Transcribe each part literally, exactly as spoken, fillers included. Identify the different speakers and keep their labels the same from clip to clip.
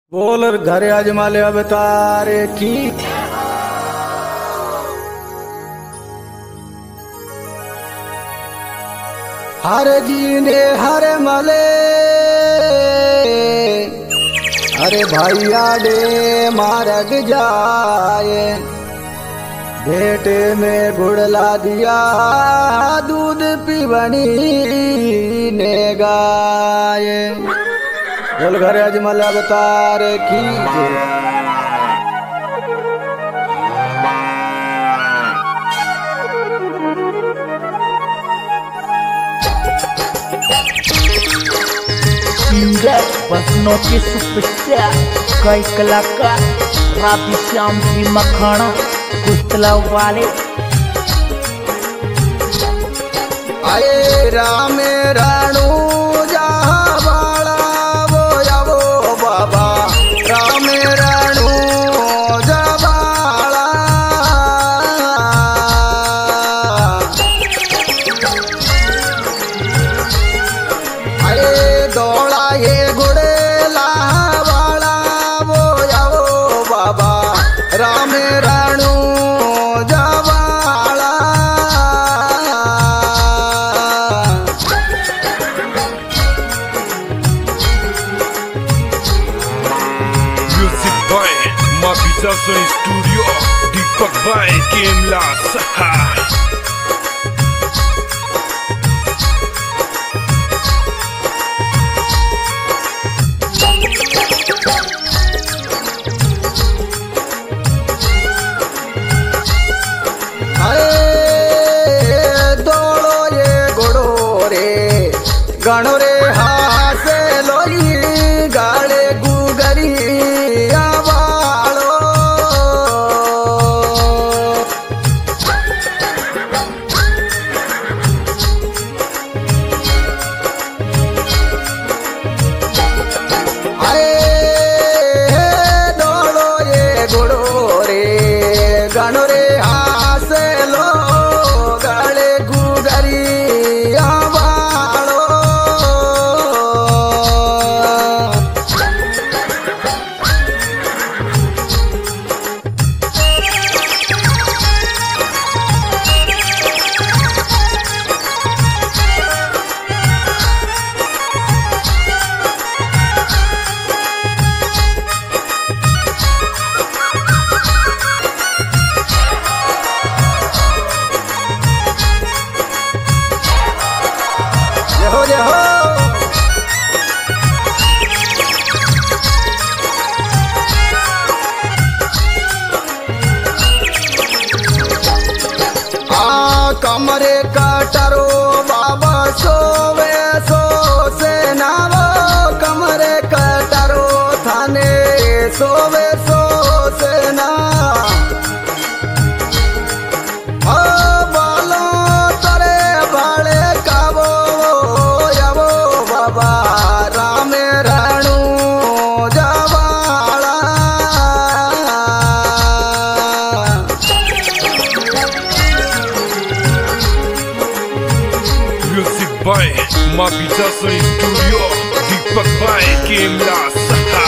Speaker 1: बोल घरे आजमा ले अब तारे की हर जीने हर मले अरे भैया डे मारग जाए बेटे में गुड़ला दिया दूध पीवनी ने गाये बोल घरे अजमल अवतार की
Speaker 2: सिंगर बसनों के सुपरस्टार कई कलाकार राधे श्याम जी मखाना कुस्तला वाले
Speaker 1: अरे राम राणू जहाँ बाड़ा वो जावो बाबा राम राणू जबाड़ा अरे दौड़ा ये घोड़े लावाड़ा वो जावो बाबा Ram Ranu जबाड़ा
Speaker 3: Music by Mapita Son Studio Deepak by Kemla Saha
Speaker 1: अरे दौड़ो ये घोड़ो रे गणो रे हासे लोई गाड़े गुगरी आवाड़ो अरे दौड़ो ये घोड़ो रे गणो रे हासे लो गाड़े गुगरी आवाड़ो जय हो जय हो आ कमरे कटरो बाबा सोवे सो से नावो कमरे कटरो थाने सोवे सो से ना ओ बालो तरे बाले काबो यावो बाबा Ram Ranu जबाड़ा
Speaker 3: Music by Mapita Son Studio Deepak by Kemla Saha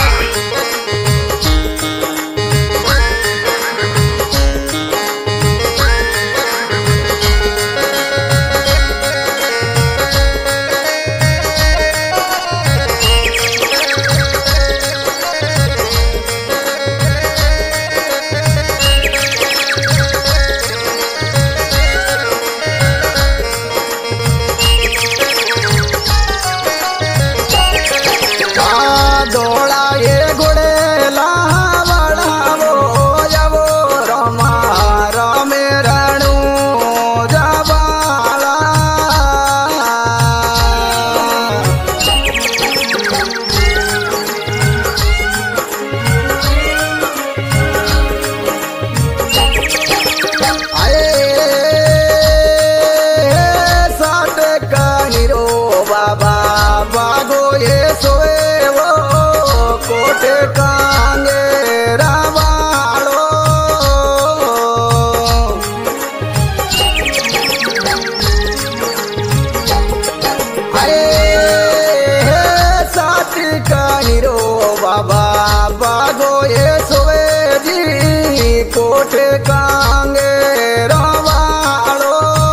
Speaker 1: आ दौड़ा ये घोड़े लावाड़ा वो जावो रमा राम राणू जबाड़ा अरे साथ कहिरो बाबा बागो ये सोए वो कोटे कांगे रावाड़ो अरे साथ कहिरो बाबा कोठे कांगे रवाड़ो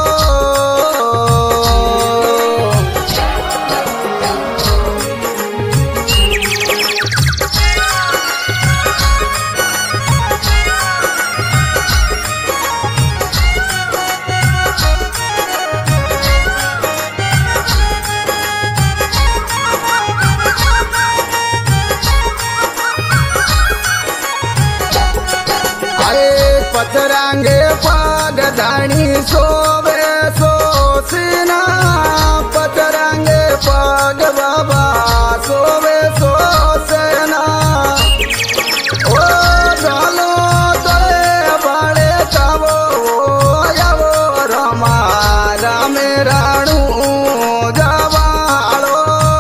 Speaker 1: पचरांगे पग धाणी सोवे सोसिना पचरांगे पग बाबा सोवे सोसेना ओ झालो तळे बाळे कावो यावो रमा रामे राणू जावाळो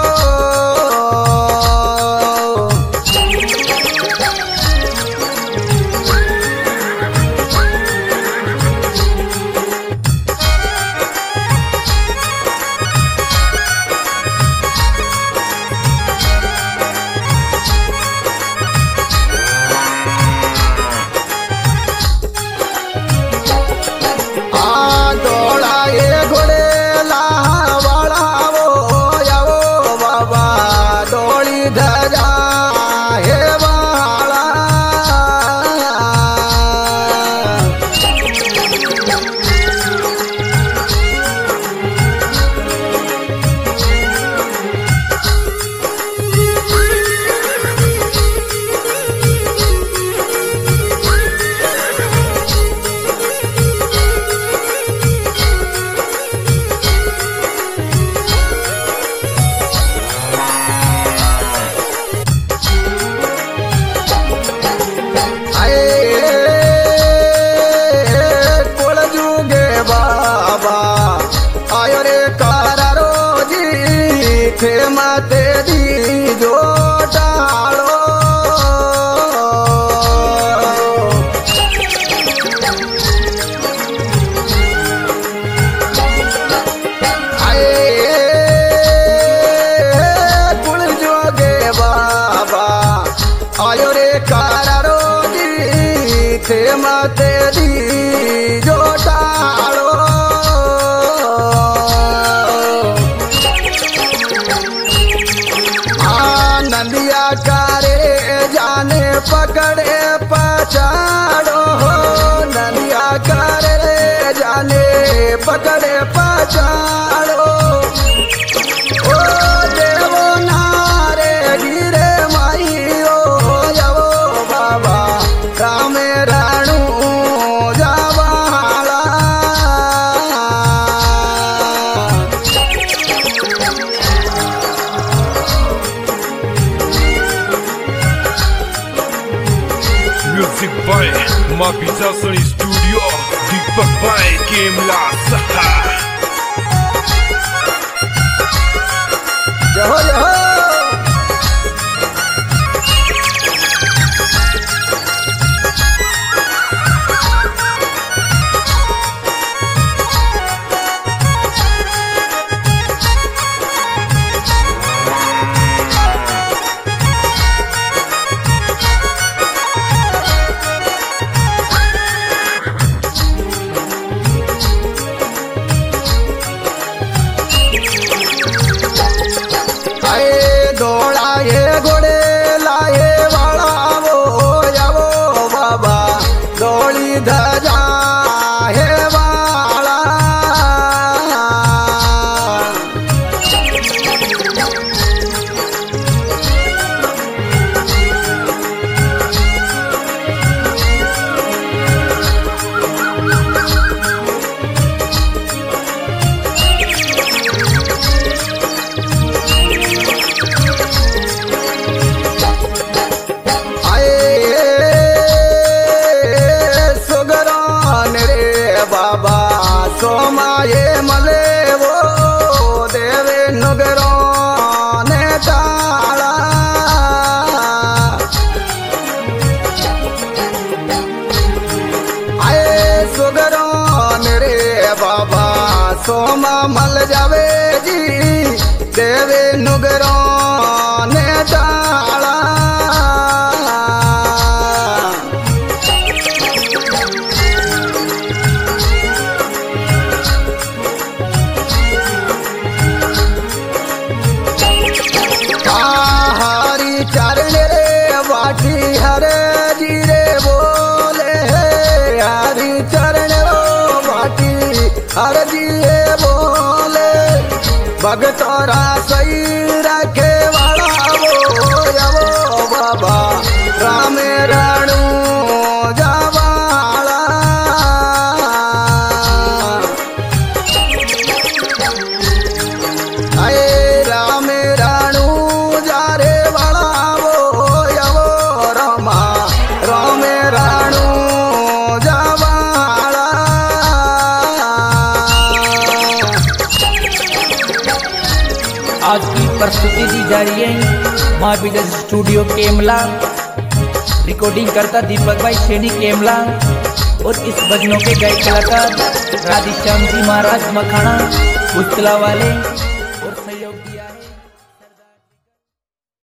Speaker 1: माते दी जो टालो आए कुल जोगे बाबा आयो रे कारारो जी थे माते दी जो टालो नंदिया करे जाने पकड़े पछाड़ो हो नंदिया करे जाने पकड़े पछाड़ो ओ देवो नारे गिरे माई ओ जावो बाबा रामे Ranu जावाला
Speaker 3: Music by Mapita Sony Studio Deepak by Kemla Saha
Speaker 1: जहो जहो आए हर जिए बोले भगतोरा सही रखे वाला वो वो बाबा राम राणू जवाला आए राम राणू जारे वाला वो वो रमा राम राणू जवाला।
Speaker 2: आज की प्रस्तुति दी जा रही है माँ बीजा स्टूडियो केमला। रिकॉर्डिंग करता दीपक भाई शेनी केमला और इस भजनों के गायक कलाकार राधेश्याम जी महाराज मखाना पुस्तला वाले।